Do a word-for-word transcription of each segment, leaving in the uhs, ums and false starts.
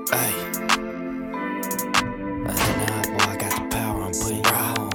Ay. Undeniable, I got the power, I'm putting you on.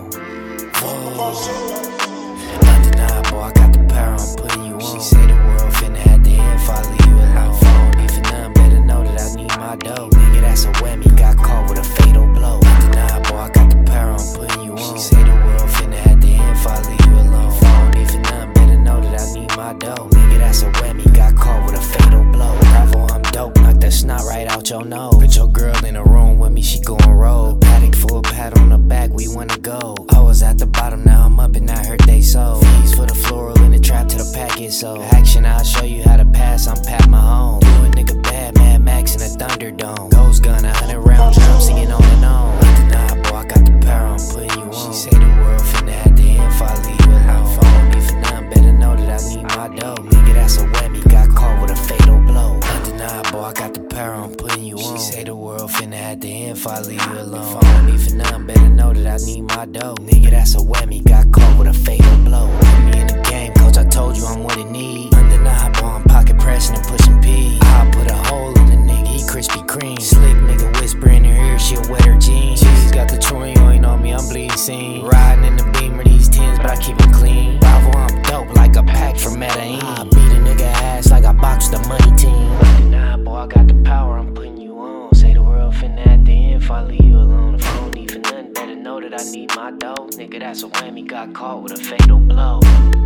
Whoa. Undeniable, I got the power, I'm putting you on. She say the world finna have the end, if I leave you alone. If I don't need for nothing, better know that I need my dough. Nigga, that's a whammy, got caught with a fatal blow. Undeniable, I got the power, I'm putting you on. She say the world finna have the end, if I leave you alone. If I don't need for nothing, better know that I need my dough. Nigga, that's a whammy, got caught with a fatal blow. Bravo, I'm dope, knock that snot right out your nose. Put your girl in a room with me, she going rogue. Paddock for a pat on the back, we wanna go. I was at the bottom, now I'm up and I heard they sold. Fees for the floral in the trap till the packet sold. Action, I'll show you how to pass, I'm Pat Mahone. Do a nigga bad, Mad Max in a Thunderdome. Ghost gun, a hundred round drum, singing on and on. Undeniable, I got the power, I'm putting you on. She say the world finna have the end, if I leave you alone. If I don't need for nothing, better know that I need my dough. Nigga, that's a whammy, got caught with a fatal blow. Undeniable, I got the power, I'm putting you on. She say the world finna have the end, if I leave you alone. If I don't need for nothing, better know that I need my dough. Nigga, that's a whammy, got caught with a fatal blow. Put me in the game, coach, I told you I'm what it need. Undeniable, I'm pocket pressing and pushing P. I'll put a hole in the nigga, he Krispy Kreme. Slick nigga whisper in her ear, she'll wet her jeans. She's got the chewing oil on me, I'm bleeding scene. Riding in the Beamer, these tens, but I keep them clean. Bravo, I'm dope like a pack from Medellin. I beat a nigga ass like I boxed the money team. Undeniable, I got the power, I'm putting you on. Say the world finna at the end, if I leave you alone. If I don't need for nothing, better know that I need my dough. Nigga, that's a whammy, got caught with a fatal blow.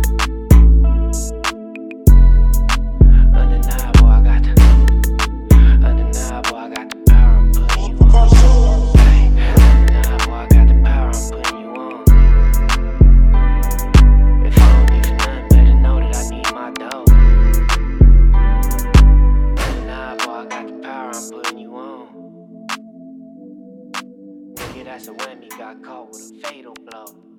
Undeniable, I got the Undeniable, I got the power, I'm putting you on. Hey, undeniable, I got the power, I'm putting you on. If I don't need for nothing, better know that I need my dough. Undeniable, I got the power, I'm putting you on. Nigga, that's a whammy, got caught with a fatal blow.